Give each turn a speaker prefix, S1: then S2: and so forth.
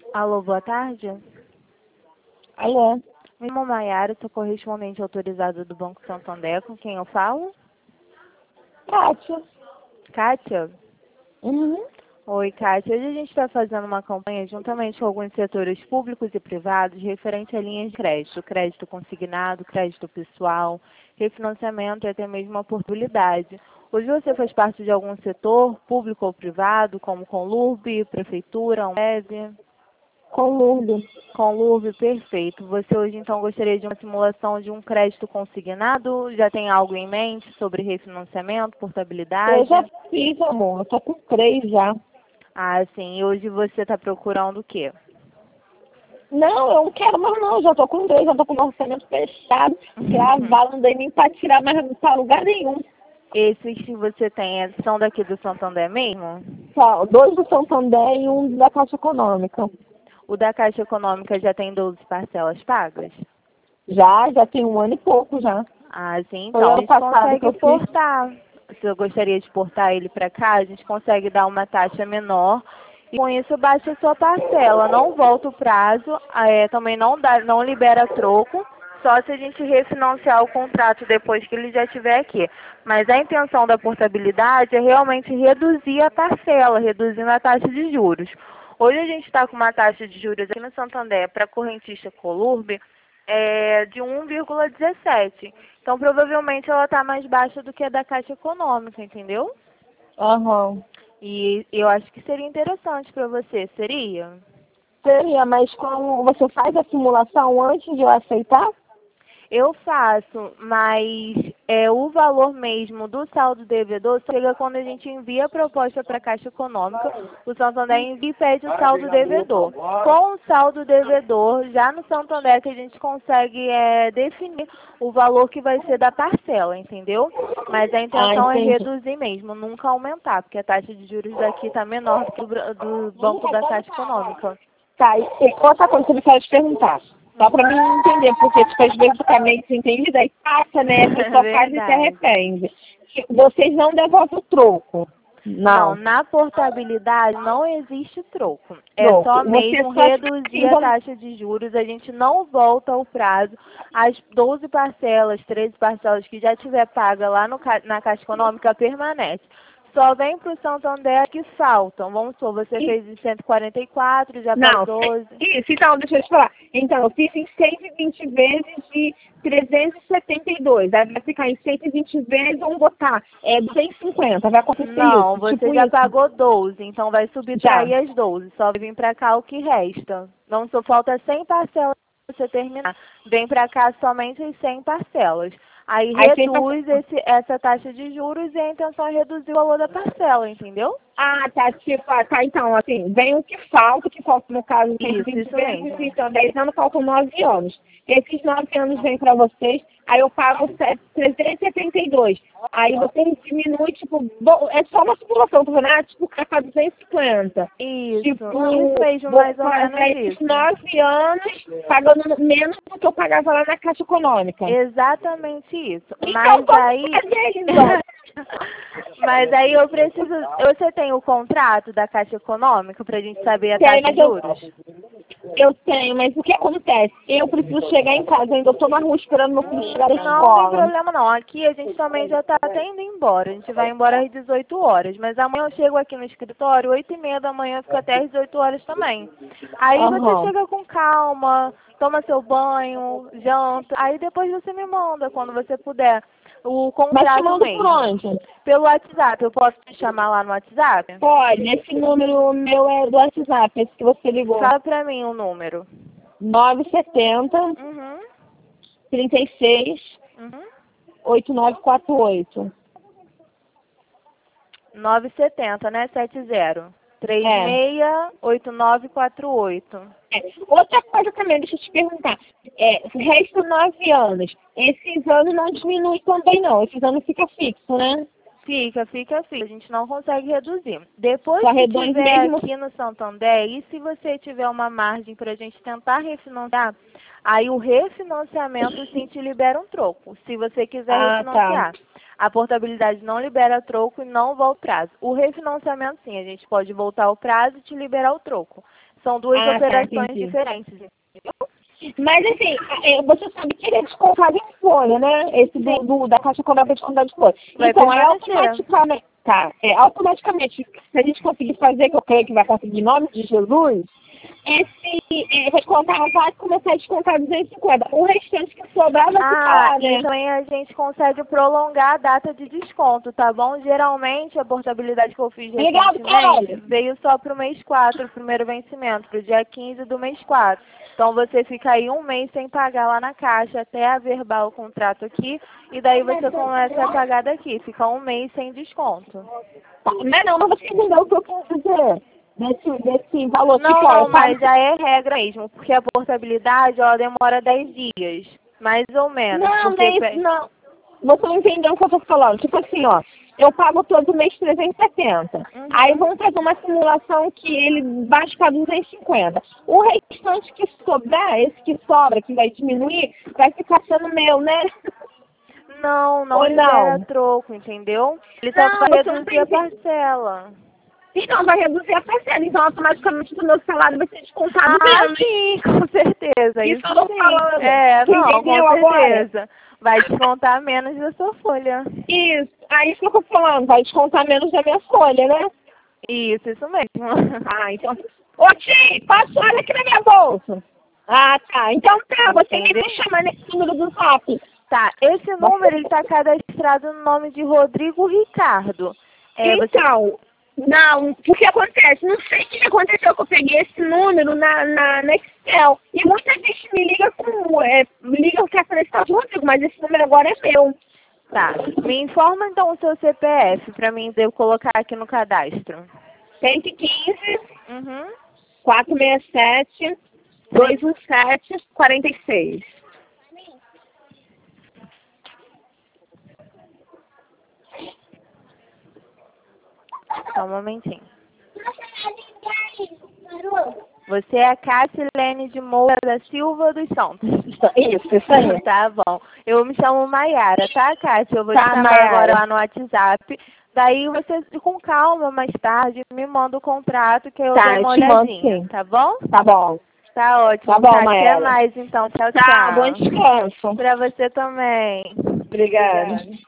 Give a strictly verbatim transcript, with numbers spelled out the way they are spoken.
S1: Alô, boa tarde.
S2: Alô?
S1: Meu nome é Maiara, sou correspondente autorizada do Banco Santander. Com quem eu falo?
S2: Kátia.
S1: Kátia?
S2: Uhum.
S1: Oi, Kátia. Hoje a gente está fazendo uma campanha juntamente com alguns setores públicos e privados referente a linhas de crédito, crédito consignado, crédito pessoal, refinanciamento e até mesmo a portabilidade. Hoje você faz parte de algum setor, público ou privado, como Conlurb, Prefeitura, Ambev?
S2: Conludo.
S1: Conlurb, perfeito. Você hoje então gostaria de uma simulação de um crédito consignado? Já tem algo em mente sobre refinanciamento, portabilidade?
S2: Eu já fiz, amor. Eu tô com três já.
S1: Ah, sim. E hoje você está procurando o quê?
S2: Não, eu não quero mais não. Já tô com três, já tô com o orçamento fechado, gravado, não dei nem pra tirar mais pra lugar nenhum.
S1: Esses que você tem é- são daqui do Santander mesmo?
S2: Só dois do Santander e um da Caixa Econômica.
S1: O da Caixa Econômica já tem doze parcelas pagas?
S2: Já, já tem um ano e pouco já.
S1: Ah, sim.
S2: Foi
S1: Então, a
S2: ano
S1: gente
S2: passado que
S1: consegue
S2: eu fiz.
S1: portar. Se eu gostaria de portar ele para cá, a gente consegue dar uma taxa menor. E com isso baixa a sua parcela. Não volta o prazo, é, também não, dá, não libera troco. Só se a gente refinanciar o contrato depois que ele já estiver aqui. Mas a intenção da portabilidade é realmente reduzir a parcela, reduzindo a taxa de juros. Hoje a gente está com uma taxa de juros aqui no Santander para correntista Conlurb é, de um vírgula dezessete. Então, provavelmente, ela está mais baixa do que a da Caixa Econômica, entendeu?
S2: Aham.
S1: E eu acho que seria interessante para você, seria?
S2: Seria, mas como você faz a simulação antes de eu aceitar?
S1: Eu faço, mas é, o valor mesmo do saldo devedor chega quando a gente envia a proposta para a Caixa Econômica, o Santander envia e pede o saldo devedor. Com o saldo devedor, já no Santander que a gente consegue é, definir o valor que vai ser da parcela, entendeu? Mas a
S2: Ah,
S1: intenção é
S2: entendi.
S1: reduzir mesmo, nunca aumentar, porque a taxa de juros daqui está menor do que o bra- do Banco da Caixa Econômica.
S2: Tá, e e outra coisa que eu quero te perguntar. Só pra mim entender, porque tipo, às vezes fica meio desentendido, aí passa, né? A pessoa faz e se
S1: Verdade.
S2: arrepende. Vocês não devolvem o troco.
S1: Não,
S2: Não.
S1: na portabilidade não existe troco. É
S2: Troco.
S1: só
S2: Você
S1: mesmo
S2: só, tipo
S1: reduzir
S2: assim,
S1: a
S2: vamos.
S1: taxa de juros. A gente não volta ao prazo. As doze parcelas, treze parcelas que já tiver paga lá no, ca- na Caixa Econômica permanece. Só vem para o Santander que faltam. Vamos supor, você fez em cento e quarenta e quatro, já para
S2: Não,
S1: doze.
S2: isso, então, deixa eu te falar. Então, eu fiz em cento e vinte vezes de trezentos e setenta e dois. Aí vai ficar em cento e vinte vezes, vamos botar, é duzentos e cinquenta. Vai acontecer
S1: Não,
S2: isso,
S1: você
S2: tipo
S1: já
S2: isso.
S1: pagou doze, então vai
S2: Já.
S1: subtrair as doze. Só vai vir para cá o que resta. Não só falta cem parcelas para você terminar. Vem para cá somente as cem parcelas. Aí
S2: Aí você tá.
S1: reduz esse, essa taxa de juros e a intenção é reduzir o valor da parcela, entendeu?
S2: Ah, tá, tipo, ah, tá, então, assim, vem o que falta, o que falta no caso, tem
S1: Isso,
S2: vinte
S1: isso
S2: vezes,
S1: mesmo.
S2: então, dez anos, faltam nove anos. Esses nove anos vêm pra vocês, aí eu pago trezentos e setenta e dois. Aí vocês diminuem, tipo, bom, é só uma simulação, tá vendo? Ah, tipo, capa duzentos e cinquenta.
S1: Isso,
S2: Tipo,
S1: isso mesmo,
S2: vou
S1: mais ou menos
S2: fazer esses
S1: isso.
S2: nove anos pagando menos do que eu pagava lá na Caixa Econômica.
S1: Exatamente isso.
S2: Então,
S1: Mas
S2: como
S1: aí.
S2: fazer, então?
S1: Mas aí eu preciso. Você tem o contrato da Caixa Econômica para a gente saber a
S2: Tem,
S1: taxa
S2: mas
S1: de
S2: eu,
S1: juros?
S2: eu tenho, mas o que acontece? Eu preciso chegar em casa, ainda estou na rua esperando meu filho chegar da
S1: Não tem
S2: escola.
S1: problema não. Aqui a gente também já está até indo embora. A gente vai embora às dezoito horas. Mas amanhã eu chego aqui no escritório, oito e meia da manhã, fico até às dezoito horas também. Aí você
S2: Aham.
S1: chega com calma, toma seu banho, janta. Aí depois você me manda, quando você puder, o
S2: Mas te
S1: contrato
S2: mando por
S1: mesmo.
S2: onde?
S1: Pelo WhatsApp. Eu posso te chamar lá no WhatsApp?
S2: Pode, esse número meu é do WhatsApp, esse que você ligou.
S1: Fala pra mim o número.
S2: nove sete zero,
S1: Uhum.
S2: três seis,
S1: Uhum.
S2: oito nove quatro oito.
S1: nove sete zero, né? sete zero. três
S2: É.
S1: seis oito nove quatro oito.
S2: É. Outra coisa também, deixa eu te perguntar. É, resta nove anos. Esses anos não diminui também não. Esses anos fica fixo, né?
S1: Fica, fica, fica. A gente não consegue reduzir. Depois
S2: Só
S1: que
S2: reduz
S1: tiver
S2: mesmo.
S1: aqui no Santander, e se você tiver uma margem para a gente tentar refinanciar, aí o refinanciamento sim te libera um troco, se você quiser
S2: Ah, tá.
S1: refinanciar. A portabilidade não libera troco e não volta o prazo. O refinanciamento sim, a gente pode voltar o prazo e te liberar o troco. São duas
S2: Ah, tá,
S1: operações
S2: entendi.
S1: diferentes, entendeu?
S2: Mas assim, é, você sabe que ele é descontado em folha, né? Esse do, do- da Caixa Econômica é descontado em folha.
S1: Vai
S2: Então, é
S1: permanecer.
S2: automaticamente, tá, é, automaticamente, se a gente conseguir fazer, que eu creio que vai conseguir em nome de Jesus, esse é, descontar vai começar a descontar duzentos e cinquenta. O restante que sobrar vai ficar
S1: Ah,
S2: lá, né?
S1: e também a gente consegue prolongar a data de desconto, tá bom? Geralmente, a portabilidade que eu fiz
S2: Obrigado,
S1: recentemente
S2: Carol.
S1: veio só para o mês quatro, o primeiro vencimento, para o dia quinze do mês quatro. Então, você fica aí um mês sem pagar lá na Caixa, até averbar o contrato aqui, e daí você começa a pagar daqui. Fica um mês sem desconto.
S2: Tá, mas não, mas você entendeu o que eu quero dizer? Desse, desse valor que
S1: Não,
S2: fora,
S1: não,
S2: sabe?
S1: mas já é regra mesmo, porque a portabilidade, ela demora dez dias, mais ou menos,
S2: Não, não
S1: porque...
S2: é isso, não. Você não entendeu o que eu tô falando. Tipo assim, ó, eu pago todo mês trezentos e setenta.
S1: Uhum.
S2: Aí vamos fazer uma simulação que ele baixa para duzentos e cinquenta. O restante que sobrar, esse que sobra, que vai diminuir, vai ficar sendo meu, né?
S1: Não, não
S2: Ou
S1: libera
S2: não?
S1: troco, entendeu? Ele só
S2: Não,
S1: vai
S2: você não
S1: reduzir a
S2: tem.
S1: parcela.
S2: Então vai reduzir a parcela. Então automaticamente o meu salário vai ser descontado
S1: Ah,
S2: menos.
S1: sim, com certeza,
S2: Isso
S1: isso
S2: eu tô
S1: sim.
S2: falando.
S1: É,
S2: Você
S1: não, com
S2: entendeu agora?
S1: certeza. Vai descontar menos da sua folha.
S2: Isso. Aí isso que eu tô falando, vai descontar menos da minha folha, né?
S1: Isso, isso mesmo.
S2: Ah, então. Ô, Ti, passa olha aqui na minha bolsa. Ah, tá. Então tá, você me
S1: Entendeu?
S2: deixa chamar nesse número do zap.
S1: Tá, esse número ele tá cadastrado no nome de Rodrigo Ricardo. É, você...
S2: Então, não, o que acontece? Não sei o que aconteceu que eu peguei esse número na, na, na Excel. E muita gente me liga com. É, me liga que é conectado de Rodrigo, mas esse número agora é meu.
S1: Tá, me informa então o seu C P F pra mim eu colocar aqui no cadastro.
S2: cento e quinze,
S1: Uhum.
S2: quatrocentos e sessenta e sete, duzentos e dezessete, quarenta e seis.
S1: Só um momentinho. Você é a Cassilene de Moura da Silva dos Santos.
S2: Isso, isso aí.
S1: Tá bom. Eu me chamo Maiara, tá, Cássia? Eu vou
S2: Tá,
S1: te chamar
S2: Maiara.
S1: agora lá no WhatsApp. Daí você, com calma, mais tarde, me manda o contrato que eu
S2: Tá,
S1: dou
S2: eu
S1: uma
S2: te mando
S1: olhadinha,
S2: sim.
S1: tá bom?
S2: Tá bom.
S1: Tá ótimo,
S2: Tá bom,
S1: Cássia. Até
S2: Maiara.
S1: mais, então. Tchau,
S2: Tá, bom
S1: tchau.
S2: descanso.
S1: Pra você também.
S2: Obrigada.